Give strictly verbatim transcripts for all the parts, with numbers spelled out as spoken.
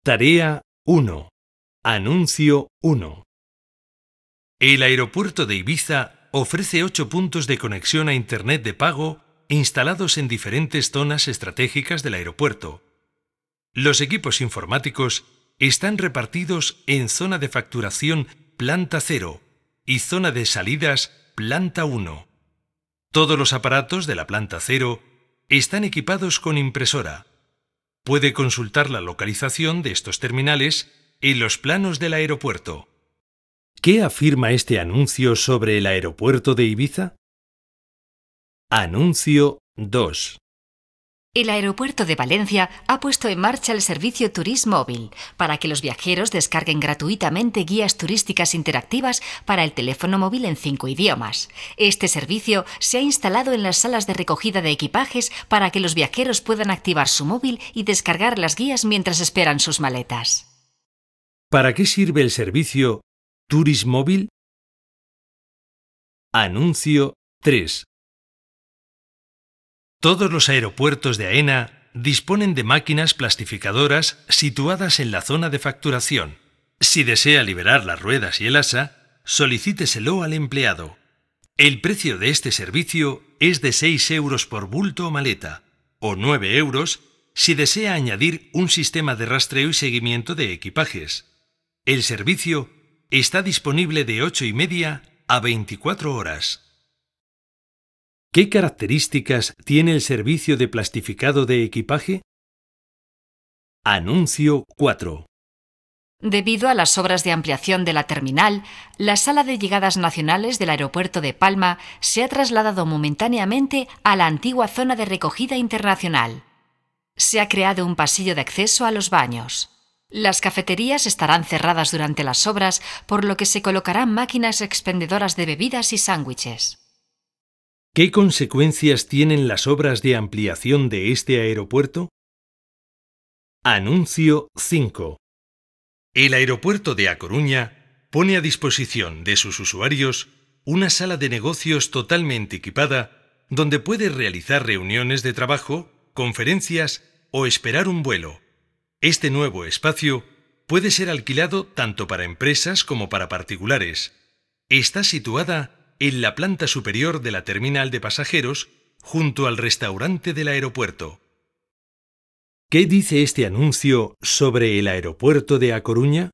Tarea uno. Anuncio uno. El aeropuerto de Ibiza ofrece ocho puntos de conexión a Internet de pago instalados en diferentes zonas estratégicas del aeropuerto. Los equipos informáticos están repartidos en zona de facturación planta cero y zona de salidas planta uno. Todos los aparatos de la planta cero están equipados con impresora. Puede consultar la localización de estos terminales en los planos del aeropuerto. ¿Qué afirma este anuncio sobre el aeropuerto de Ibiza? Anuncio dos. El aeropuerto de Valencia ha puesto en marcha el servicio Turismóvil para que los viajeros descarguen gratuitamente guías turísticas interactivas para el teléfono móvil en cinco idiomas. Este servicio se ha instalado en las salas de recogida de equipajes para que los viajeros puedan activar su móvil y descargar las guías mientras esperan sus maletas. ¿Para qué sirve el servicio Turismóvil? Anuncio tres. Todos los aeropuertos de AENA disponen de máquinas plastificadoras situadas en la zona de facturación. Si desea liberar las ruedas y el asa, solicíteselo al empleado. El precio de este servicio es de seis euros por bulto o maleta, o nueve euros si desea añadir un sistema de rastreo y seguimiento de equipajes. El servicio está disponible de ocho y media a veinticuatro horas. ¿Qué características tiene el servicio de plastificado de equipaje? Anuncio cuatro. Debido a las obras de ampliación de la terminal, la sala de llegadas nacionales del aeropuerto de Palma se ha trasladado momentáneamente a la antigua zona de recogida internacional. Se ha creado un pasillo de acceso a los baños. Las cafeterías estarán cerradas durante las obras, por lo que se colocarán máquinas expendedoras de bebidas y sándwiches. ¿Qué consecuencias tienen las obras de ampliación de este aeropuerto? Anuncio cinco. El aeropuerto de A Coruña pone a disposición de sus usuarios una sala de negocios totalmente equipada donde puede realizar reuniones de trabajo, conferencias o esperar un vuelo. Este nuevo espacio puede ser alquilado tanto para empresas como para particulares. Está situada en la planta superior de la terminal de pasajeros, junto al restaurante del aeropuerto. ¿Qué dice este anuncio sobre el aeropuerto de A Coruña?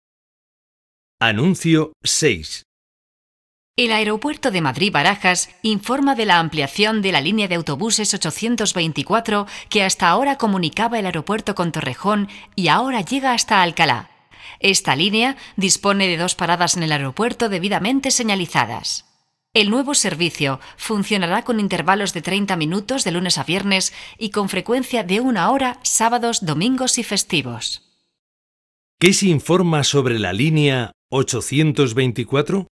Anuncio seis. El aeropuerto de Madrid-Barajas informa de la ampliación de la línea de autobuses ochocientos veinticuatro que hasta ahora comunicaba el aeropuerto con Torrejón y ahora llega hasta Alcalá. Esta línea dispone de dos paradas en el aeropuerto debidamente señalizadas. El nuevo servicio funcionará con intervalos de treinta minutos de lunes a viernes y con frecuencia de una hora sábados, domingos y festivos. ¿Qué se informa sobre la línea ochocientos veinticuatro?